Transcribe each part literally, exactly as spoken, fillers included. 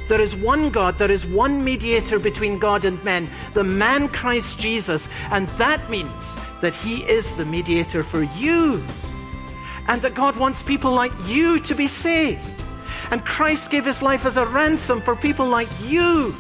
There is one God, there is one mediator between God and men, the man Christ Jesus, and that means that he is the mediator for you. And that God wants people like you to be saved. And Christ gave his life as a ransom for people like you.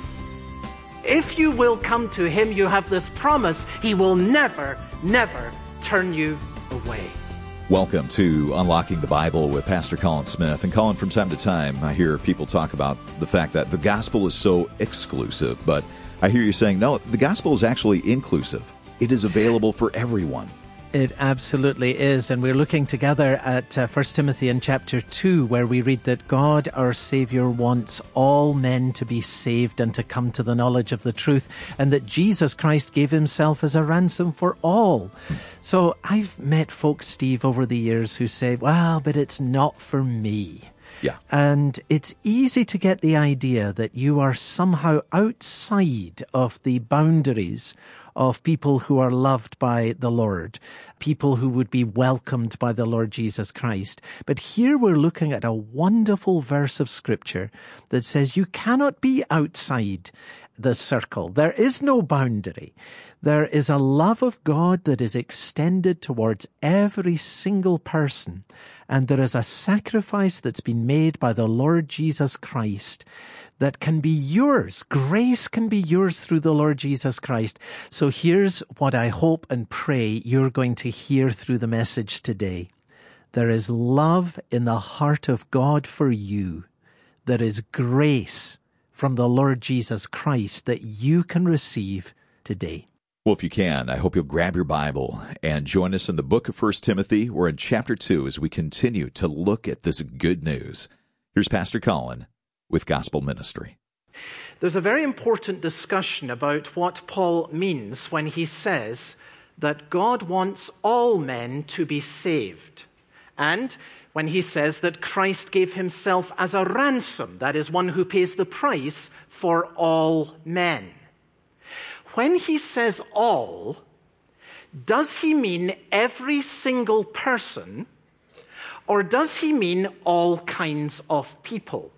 If you will come to him, you have this promise. He will never, never turn you away. Welcome to Unlocking the Bible with Pastor Colin Smith. And Colin, from time to time, I hear people talk about the fact that the gospel is so exclusive. But I hear you saying, no, the gospel is actually inclusive. It is available for everyone. It absolutely is. And we're looking together at uh, First Timothy in chapter two, where we read that God, our Savior, wants all men to be saved and to come to the knowledge of the truth, and that Jesus Christ gave himself as a ransom for all. So I've met folks, Steve, over the years who say, well, but it's not for me. Yeah. And it's easy to get the idea that you are somehow outside of the boundaries of people who are loved by the Lord, people who would be welcomed by the Lord Jesus Christ. But here we're looking at a wonderful verse of Scripture that says you cannot be outside the circle. There is no boundary. There is a love of God that is extended towards every single person. And there is a sacrifice that's been made by the Lord Jesus Christ that can be yours. Grace can be yours through the Lord Jesus Christ. So here's what I hope and pray you're going to hear through the message today. There is love in the heart of God for you. There is grace from the Lord Jesus Christ that you can receive today. Well, if you can, I hope you'll grab your Bible and join us in the book of First Timothy. We're in chapter two as we continue to look at this good news. Here's Pastor Colin with Gospel Ministry. There's a very important discussion about what Paul means when he says that God wants all men to be saved. And when he says that Christ gave himself as a ransom, that is, one who pays the price for all men. When he says all, does he mean every single person, or does he mean all kinds of people?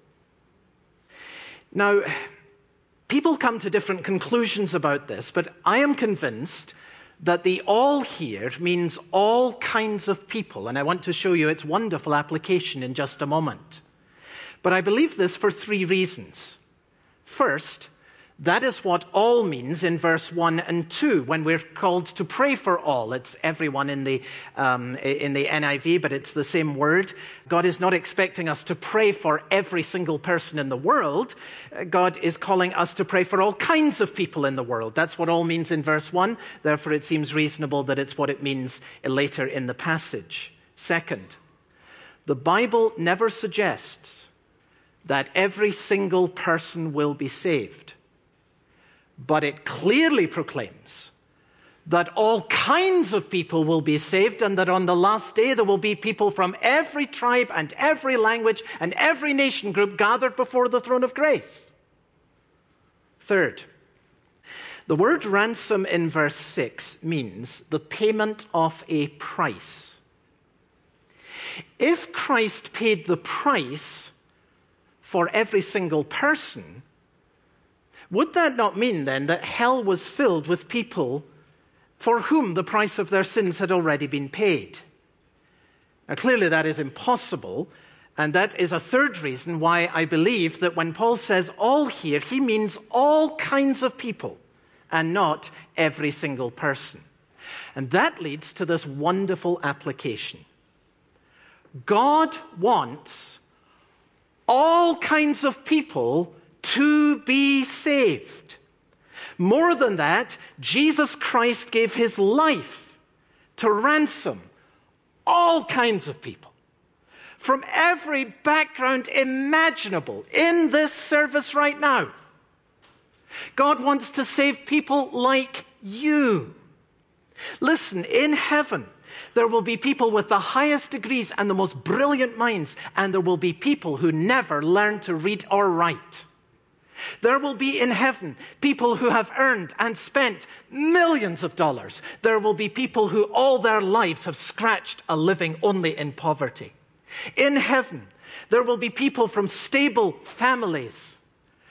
Now, people come to different conclusions about this, but I am convinced that the all here means all kinds of people, and I want to show you its wonderful application in just a moment. But I believe this for three reasons. First, that is what all means in verse one and two, when we're called to pray for all. It's everyone in the um, in the N I V, but it's the same word. God is not expecting us to pray for every single person in the world. God is calling us to pray for all kinds of people in the world. That's what all means in verse one. Therefore, it seems reasonable that it's what it means later in the passage. Second, the Bible never suggests that every single person will be saved. But it clearly proclaims that all kinds of people will be saved, and that on the last day there will be people from every tribe and every language and every nation group gathered before the throne of grace. Third, the word ransom in verse six means the payment of a price. If Christ paid the price for every single person, would that not mean then that hell was filled with people for whom the price of their sins had already been paid? Now, clearly that is impossible, and that is a third reason why I believe that when Paul says all here, he means all kinds of people and not every single person. And that leads to this wonderful application. God wants all kinds of people to be saved. More than that, Jesus Christ gave his life to ransom all kinds of people from every background imaginable in this service right now. God wants to save people like you. Listen, in heaven, there will be people with the highest degrees and the most brilliant minds, and there will be people who never learned to read or write. There will be in heaven people who have earned and spent millions of dollars. There will be people who all their lives have scratched a living only in poverty. In heaven, there will be people from stable families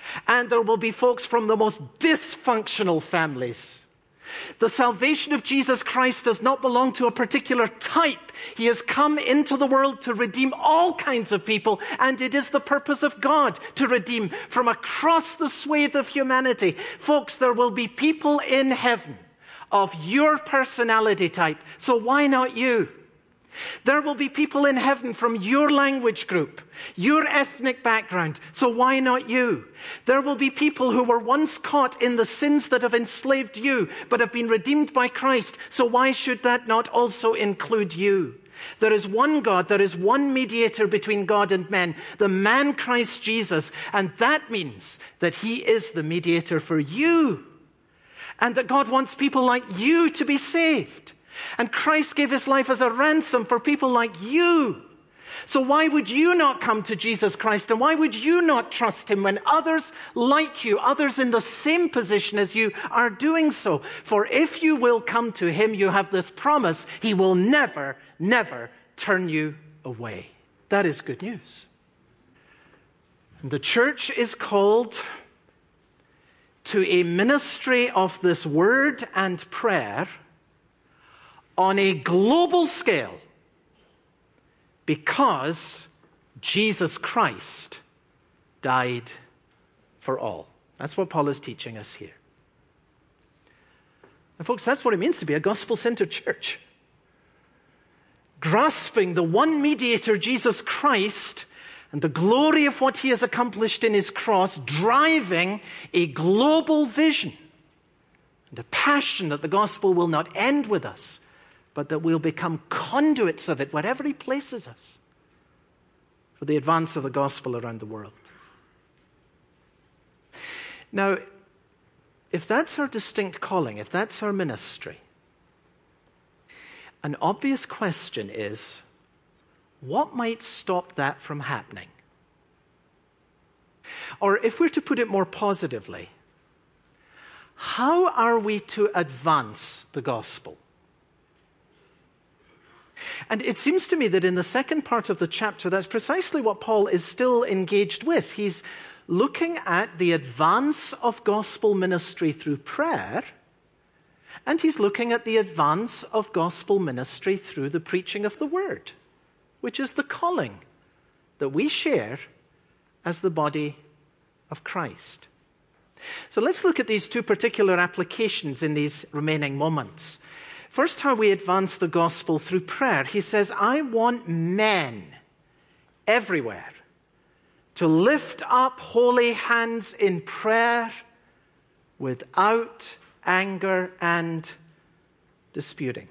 And there will be folks from the most dysfunctional families. The salvation of Jesus Christ does not belong to a particular type. He has come into the world to redeem all kinds of people, and it is the purpose of God to redeem from across the swathe of humanity. Folks, there will be people in heaven of your personality type, so why not you? There will be people in heaven from your language group, your ethnic background, so why not you? There will be people who were once caught in the sins that have enslaved you, but have been redeemed by Christ, so why should that not also include you? There is one God, there is one mediator between God and men, the man Christ Jesus, and that means that he is the mediator for you, and that God wants people like you to be saved. And Christ gave his life as a ransom for people like you. So why would you not come to Jesus Christ? And why would you not trust him when others like you, others in the same position as you, are doing so? For if you will come to him, you have this promise: he will never, never turn you away. That is good news. And the church is called to a ministry of this word and prayer on a global scale, because Jesus Christ died for all. That's what Paul is teaching us here. And folks, that's what it means to be a gospel-centered church. Grasping the one mediator, Jesus Christ, and the glory of what he has accomplished in his cross, driving a global vision and a passion that the gospel will not end with us, but that we'll become conduits of it wherever he places us for the advance of the gospel around the world. Now, if that's our distinct calling, if that's our ministry, an obvious question is, what might stop that from happening? Or if we're to put it more positively, how are we to advance the gospel? And it seems to me that in the second part of the chapter, that's precisely what Paul is still engaged with. He's looking at the advance of gospel ministry through prayer, and he's looking at the advance of gospel ministry through the preaching of the word, which is the calling that we share as the body of Christ. So let's look at these two particular applications in these remaining moments. First, how we advance the gospel through prayer. He says, I want men everywhere to lift up holy hands in prayer without anger and disputing.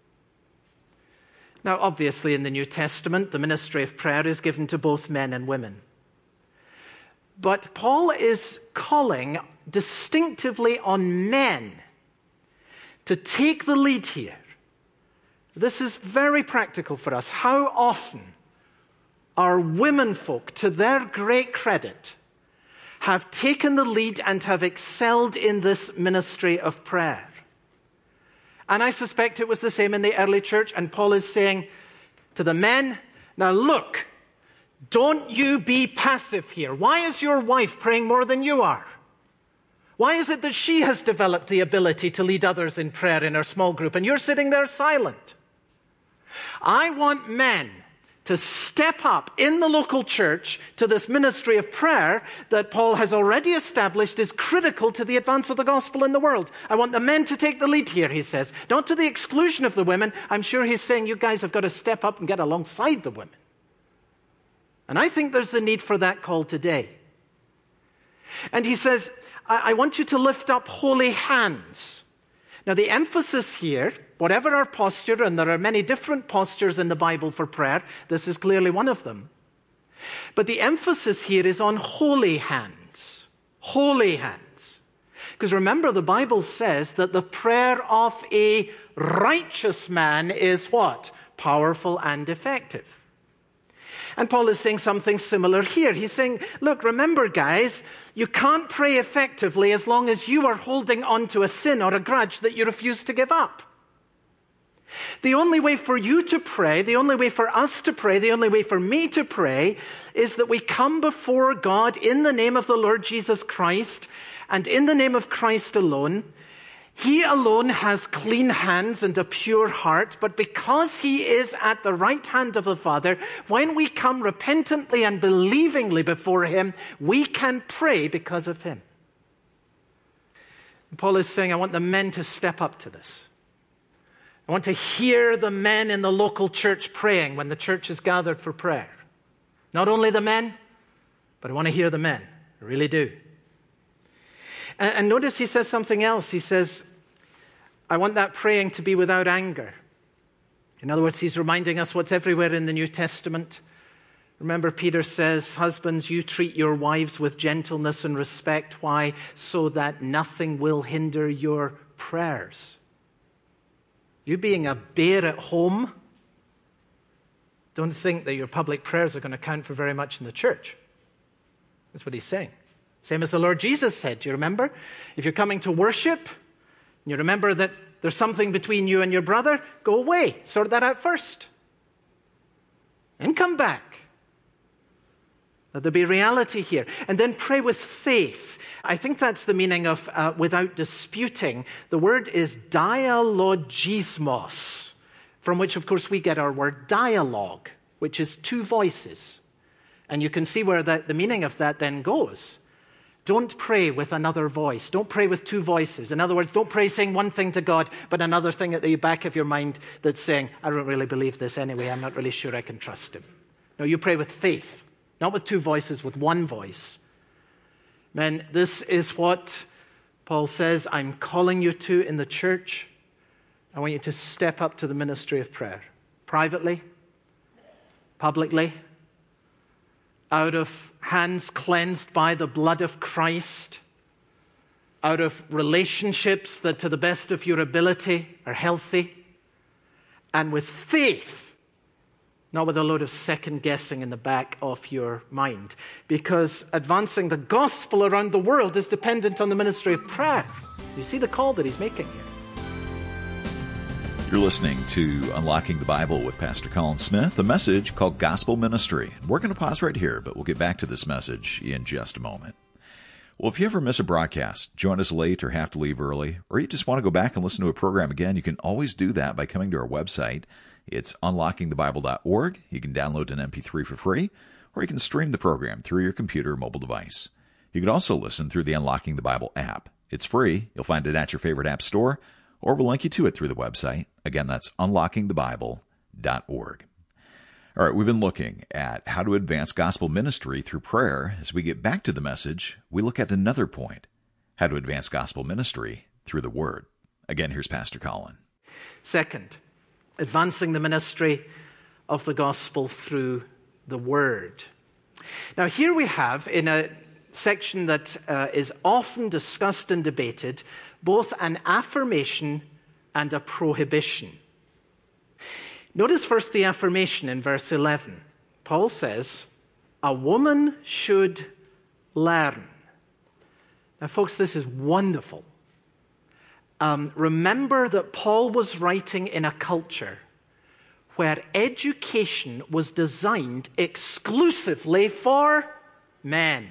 Now, obviously, in the New Testament, the ministry of prayer is given to both men and women. But Paul is calling distinctively on men to take the lead here. This is very practical for us. How often our women folk, to their great credit, have taken the lead and have excelled in this ministry of prayer. And I suspect it was the same in the early church, and Paul is saying to the men, now look, don't you be passive here. Why is your wife praying more than you are? Why is it that she has developed the ability to lead others in prayer in her small group, and you're sitting there silent? I want men to step up in the local church to this ministry of prayer that Paul has already established is critical to the advance of the gospel in the world. I want the men to take the lead here, he says. Not to the exclusion of the women. I'm sure he's saying you guys have got to step up and get alongside the women. And I think there's the need for that call today. And he says, I, I want you to lift up holy hands. Now, the emphasis here, whatever our posture, and there are many different postures in the Bible for prayer, this is clearly one of them. But the emphasis here is on holy hands. Holy hands. Because remember, the Bible says that the prayer of a righteous man is what? Powerful and effective. And Paul is saying something similar here. He's saying, look, remember, guys, you can't pray effectively as long as you are holding on to a sin or a grudge that you refuse to give up. The only way for you to pray, the only way for us to pray, the only way for me to pray is that we come before God in the name of the Lord Jesus Christ and in the name of Christ alone. He alone has clean hands and a pure heart, but because he is at the right hand of the Father, when we come repentantly and believingly before him, we can pray because of him. And Paul is saying, I want the men to step up to this. I want to hear the men in the local church praying when the church is gathered for prayer. Not only the men, but I want to hear the men. I really do. And, and notice he says something else. He says, I want that praying to be without anger. In other words, he's reminding us what's everywhere in the New Testament. Remember, Peter says, husbands, you treat your wives with gentleness and respect. Why? So that nothing will hinder your prayers. You being a bear at home, don't think that your public prayers are going to count for very much in the church. That's what he's saying. Same as the Lord Jesus said. Do you remember? If you're coming to worship, and you remember that there's something between you and your brother, go away. Sort that out first. And come back. Let there be reality here. And then pray with faith. I think that's the meaning of uh, without disputing. The word is dialogismos, from which, of course, we get our word dialogue, which is two voices. And you can see where the, the meaning of that then goes. Don't pray with another voice. Don't pray with two voices. In other words, don't pray saying one thing to God, but another thing at the back of your mind that's saying, I don't really believe this anyway. I'm not really sure I can trust him. No, you pray with faith, not with two voices, with one voice. Men, this is what Paul says I'm calling you to in the church. I want you to step up to the ministry of prayer. Privately, publicly, out of hands cleansed by the blood of Christ, out of relationships that to the best of your ability are healthy, and with faith, not with a load of second guessing in the back of your mind. Because advancing the gospel around the world is dependent on the ministry of prayer. You see the call that he's making here. You're listening to Unlocking the Bible with Pastor Colin Smith, a message called Gospel Ministry. We're going to pause right here, but we'll get back to this message in just a moment. Well, if you ever miss a broadcast, join us late or have to leave early, or you just want to go back and listen to a program again, you can always do that by coming to our website. It's unlocking the bible dot org. You can download an M P three for free, or you can stream the program through your computer or mobile device. You can also listen through the Unlocking the Bible app. It's free. You'll find it at your favorite app store, or we'll link you to it through the website. Again, that's unlocking the bible dot org. All right, we've been looking at how to advance gospel ministry through prayer. As we get back to the message, we look at another point, how to advance gospel ministry through the Word. Again, here's Pastor Colin. Second, advancing the ministry of the gospel through the Word. Now, here we have, in a section that uh, is often discussed and debated, both an affirmation and a prohibition. Notice first the affirmation in verse eleven. Paul says, a woman should learn. Now, folks, this is wonderful. Um, remember that Paul was writing in a culture where education was designed exclusively for men.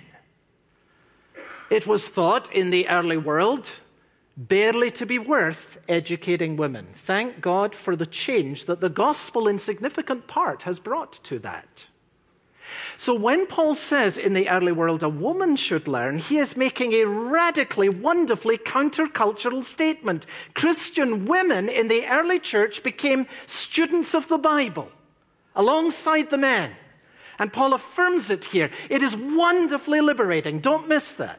It was thought in the early world barely to be worth educating women. Thank God for the change that the gospel in significant part has brought to that. So when Paul says in the early world a woman should learn, he is making a radically, wonderfully countercultural statement. Christian women in the early church became students of the Bible alongside the men. And Paul affirms it here. It is wonderfully liberating. Don't miss that.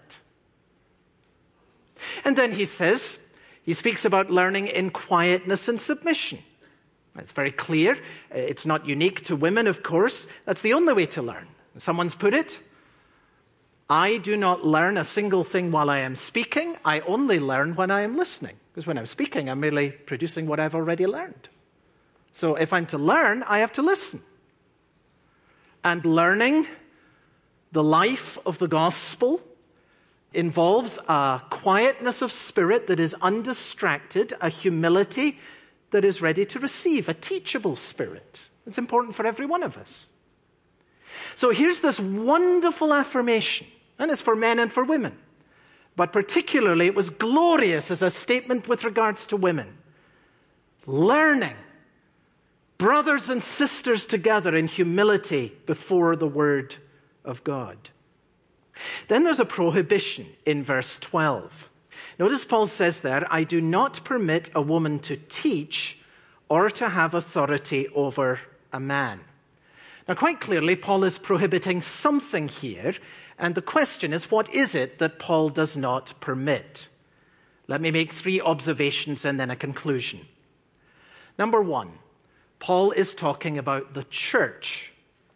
And then he says, he speaks about learning in quietness and submission. It's very clear. It's not unique to women, of course. That's the only way to learn. Someone's put it, I do not learn a single thing while I am speaking. I only learn when I am listening. Because when I'm speaking, I'm merely producing what I've already learned. So if I'm to learn, I have to listen. And learning the life of the gospel involves a quietness of spirit that is undistracted, a humility that is ready to receive, a teachable spirit. It's important for every one of us. So here's this wonderful affirmation, and it's for men and for women. But particularly, it was glorious as a statement with regards to women. Learning, brothers and sisters together in humility before the Word of God. Then there's a prohibition in verse twelve. Notice Paul says there, I do not permit a woman to teach or to have authority over a man. Now, quite clearly, Paul is prohibiting something here, and the question is, what is it that Paul does not permit? Let me make three observations and then a conclusion. Number one, Paul is talking about the church.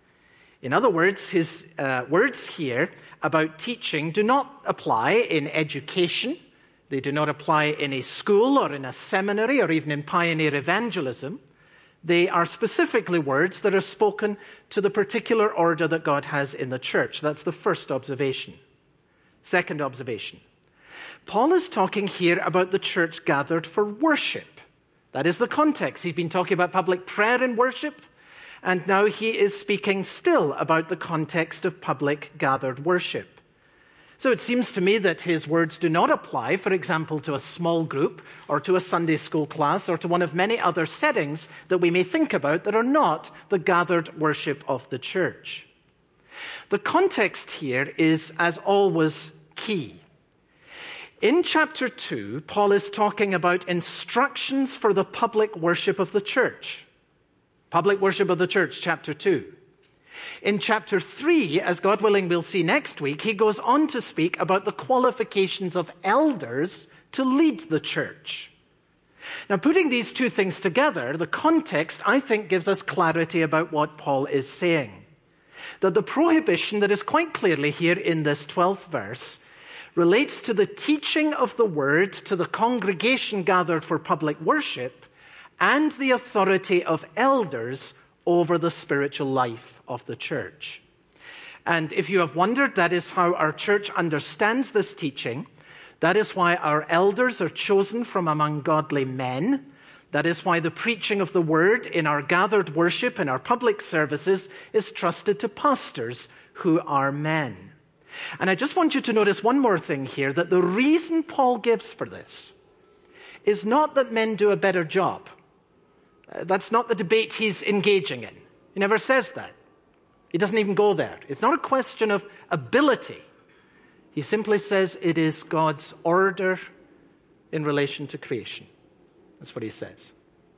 In other words, his uh, words here about teaching do not apply in education. They do not apply in a school or in a seminary or even in pioneer evangelism. They are specifically words that are spoken to the particular order that God has in the church. That's the first observation. Second observation. Paul is talking here about the church gathered for worship. That is the context. He's been talking about public prayer and worship, and now he is speaking still about the context of public gathered worship. So it seems to me that his words do not apply, for example, to a small group or to a Sunday school class or to one of many other settings that we may think about that are not the gathered worship of the church. The context here is, as always, key. In chapter two, Paul is talking about instructions for the public worship of the church. Public worship of the church, chapter two. In chapter three, as God willing we'll see next week, he goes on to speak about the qualifications of elders to lead the church. Now, putting these two things together, the context, I think, gives us clarity about what Paul is saying. That the prohibition that is quite clearly here in this twelfth verse relates to the teaching of the word to the congregation gathered for public worship and the authority of elders over the spiritual life of the church. And if you have wondered, that is how our church understands this teaching. That is why our elders are chosen from among godly men. That is why the preaching of the word in our gathered worship and our public services is trusted to pastors who are men. And I just want you to notice one more thing here, that the reason Paul gives for this is not that men do a better job. Uh, that's not the debate he's engaging in. He never says that. He doesn't even go there. It's not a question of ability. He simply says it is God's order in relation to creation. That's what he says.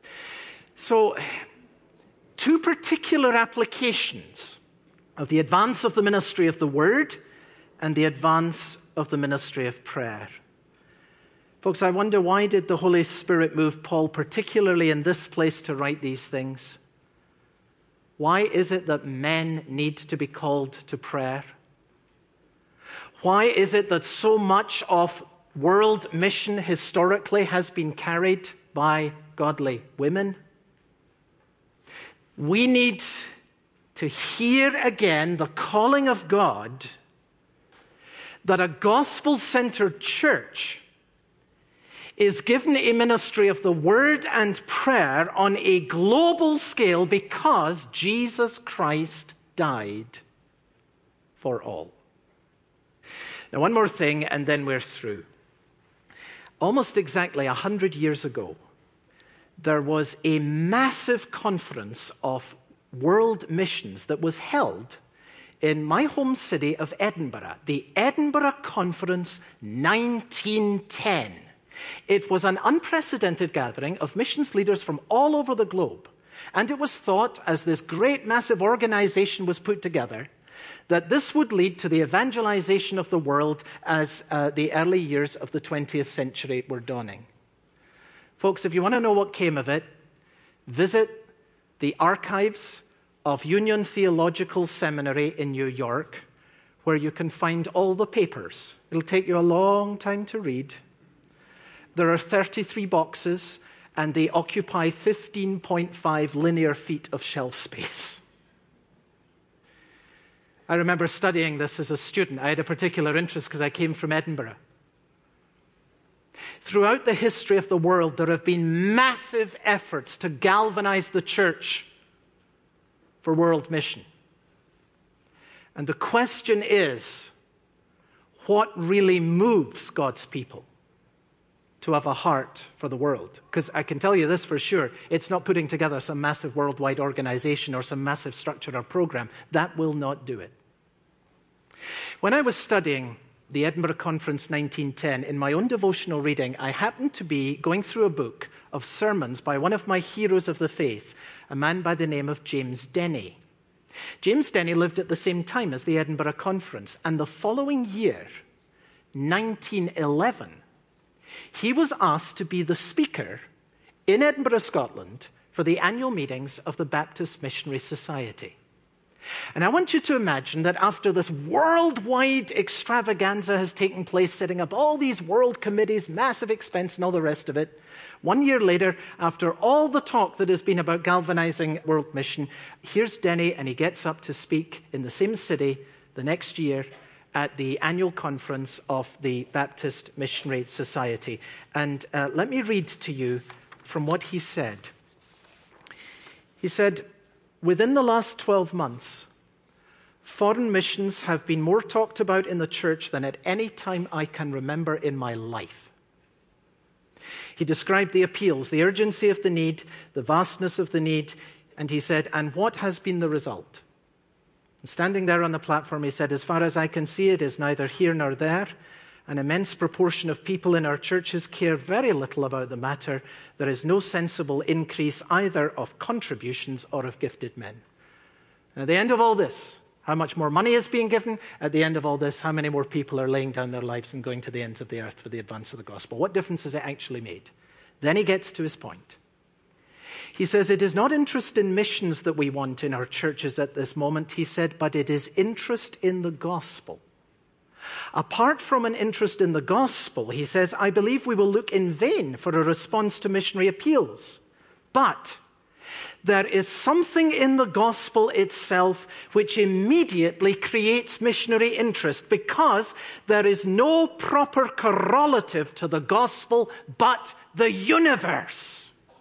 So, two particular applications of the advance of the ministry of the word and the advance of the ministry of prayer. Folks, I wonder, why did the Holy Spirit move Paul particularly in this place to write these things? Why is it that men need to be called to prayer? Why is it that so much of world mission historically has been carried by godly women? We need to hear again the calling of God that a gospel-centered church is given a ministry of the word and prayer on a global scale because Jesus Christ died for all. Now, one more thing, and then we're through. Almost exactly a hundred years ago, there was a massive conference of world missions that was held in my home city of Edinburgh, the Edinburgh Conference nineteen ten. It was an unprecedented gathering of missions leaders from all over the globe. And it was thought, as this great massive organization was put together, that this would lead to the evangelization of the world as uh, the early years of the twentieth century were dawning. Folks, if you want to know what came of it, visit the archives of Union Theological Seminary in New York, where you can find all the papers. It'll take you a long time to read. There are thirty-three boxes, and they occupy fifteen point five linear feet of shelf space. I remember studying this as a student. I had a particular interest because I came from Edinburgh. Throughout the history of the world, there have been massive efforts to galvanize the church for world mission. And the question is, what really moves God's people to have a heart for the world? Because I can tell you this for sure, it's not putting together some massive worldwide organization or some massive structure or program. That will not do it. When I was studying the Edinburgh Conference nineteen ten, in my own devotional reading, I happened to be going through a book of sermons by one of my heroes of the faith, a man by the name of James Denney. James Denney lived at the same time as the Edinburgh Conference, and the following year, nineteen eleven, he was asked to be the speaker in Edinburgh, Scotland, for the annual meetings of the Baptist Missionary Society. And I want you to imagine that after this worldwide extravaganza has taken place, setting up all these world committees, massive expense and all the rest of it, one year later, after all the talk that has been about galvanizing world mission, here's Denney, and he gets up to speak in the same city the next year at the annual conference of the Baptist Missionary Society. And uh, let me read to you from what he said. He said, "Within the last twelve months, foreign missions have been more talked about in the church than at any time I can remember in my life." He described the appeals, the urgency of the need, the vastness of the need, and he said, "And what has been the result?" Standing there on the platform, he said, "As far as I can see, it is neither here nor there. An immense proportion of people in our churches care very little about the matter. There is no sensible increase either of contributions or of gifted men." At the end of all this, how much more money is being given? At the end of all this, how many more people are laying down their lives and going to the ends of the earth for the advance of the gospel? What difference has it actually made? Then he gets to his point. He says, "It is not interest in missions that we want in our churches at this moment," he said, "but it is interest in the gospel. Apart from an interest in the gospel," he says, "I believe we will look in vain for a response to missionary appeals. But there is something in the gospel itself which immediately creates missionary interest, because there is no proper correlative to the gospel but the universe."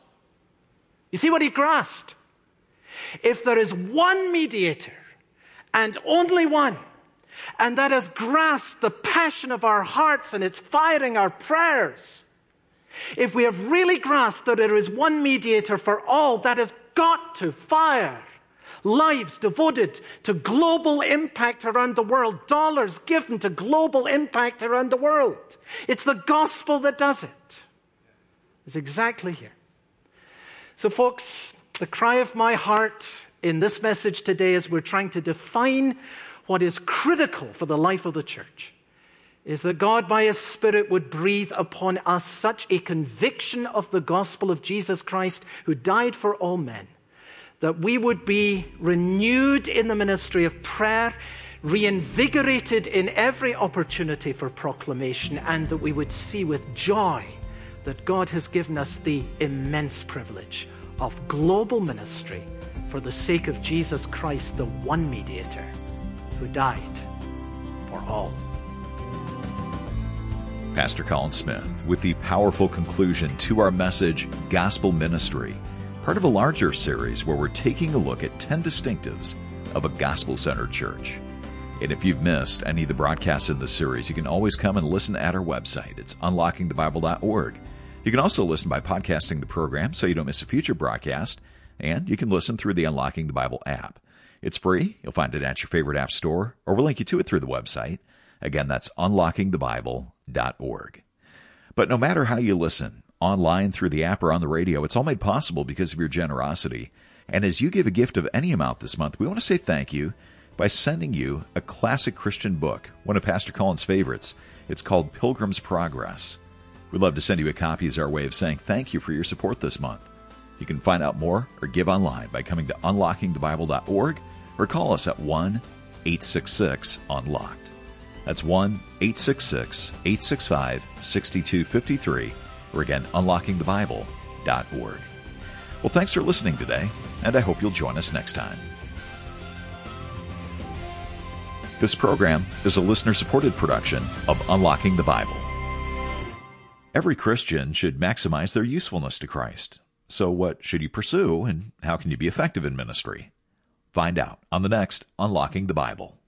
You see what he grasped? If there is one mediator, and only one, and that has grasped the passion of our hearts and it's firing our prayers, if we have really grasped that there is one mediator for all, that has got to fire lives devoted to global impact around the world, dollars given to global impact around the world. It's the gospel that does it. It's exactly here. So folks, the cry of my heart in this message today, as we're trying to define what is critical for the life of the church, is that God by His Spirit would breathe upon us such a conviction of the gospel of Jesus Christ, who died for all men, that we would be renewed in the ministry of prayer, reinvigorated in every opportunity for proclamation, and that we would see with joy that God has given us the immense privilege of global ministry for the sake of Jesus Christ, the one mediator who died for all. Pastor Colin Smith with the powerful conclusion to our message, Gospel Ministry, part of a larger series where we're taking a look at ten distinctives of a gospel-centered church. And if you've missed any of the broadcasts in the series, you can always come and listen at our website. It's unlocking the bible dot org. You can also listen by podcasting the program so you don't miss a future broadcast, and you can listen through the Unlocking the Bible app. It's free. You'll find it at your favorite app store, or we'll link you to it through the website. Again, that's unlocking the bible dot org. But no matter how you listen, online, through the app, or on the radio, it's all made possible because of your generosity. And as you give a gift of any amount this month, we want to say thank you by sending you a classic Christian book, one of Pastor Colin's favorites. It's called Pilgrim's Progress. We'd love to send you a copy as our way of saying thank you for your support this month. You can find out more or give online by coming to unlocking the bible dot org or call us at one eight six six unlocked. That's one eight six six, eight six five, six two five three, or again, unlocking the bible dot org. Well, thanks for listening today, and I hope you'll join us next time. This program is a listener-supported production of Unlocking the Bible. Every Christian should maximize their usefulness to Christ. So what should you pursue, and how can you be effective in ministry? Find out on the next Unlocking the Bible.